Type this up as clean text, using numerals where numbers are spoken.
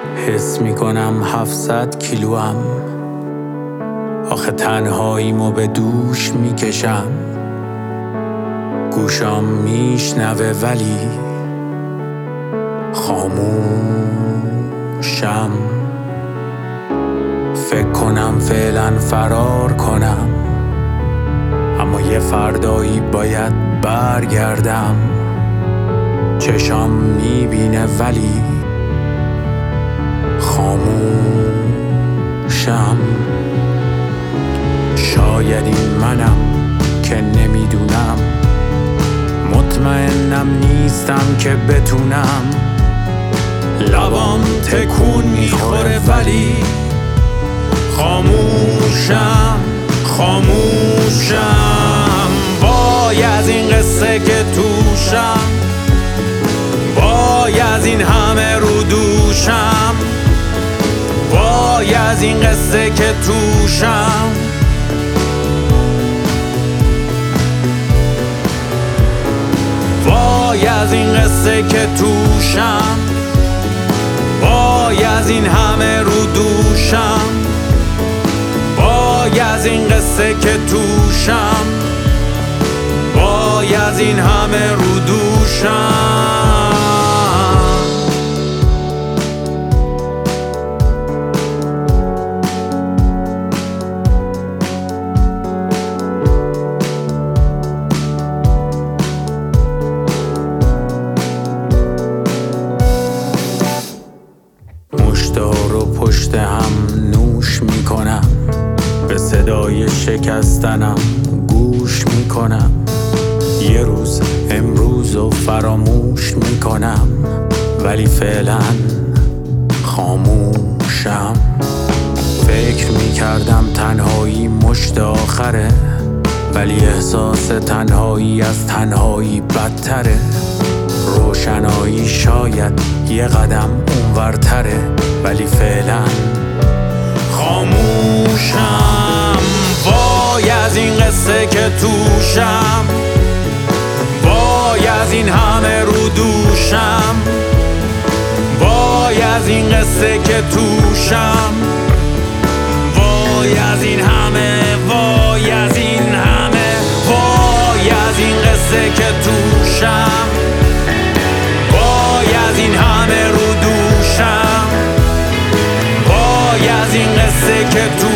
حس میکنم 700 کیلوام، آخه تنهاییمو به دوش میکشم. گوشام میشنوه ولی خاموشم. فکر کنم فعلا فرار کنم، اما یه فردایی باید برگردم. چشام میبینه ولی خاموشم. شاید این منم که نمیدونم، مطمئنم نیستم که بتونم. لبام تکون میخوره ولی خاموشم. وای از این قصه که توشم، وای از این همه رو دوشم، وای از این قصه که توشم. وای از این قصه که توشم، وای از این همه رو دوشم، وای از این قصه که توشم، وای از این همه رو دوشم. مشتار و پشت هم نوش میکنم، به صدای شکستنم گوش میکنم. یه روز امروز رو فراموش میکنم، ولی فعلا خاموشم. فکر میکردم تنهایی مشت آخره، ولی احساس تنهایی از تنهایی بدتره. روشنایی شاید یه قدم اونورتره، ولی فعلا خاموشم. وای از این قصه که توشم، وای از این همه رو دوشم، وای از این قصه که توشم، وای از این همه، وای از این همه، وای از این قصه که توشم، وای از این همه رو دوشم، وای از این قصه که توشم.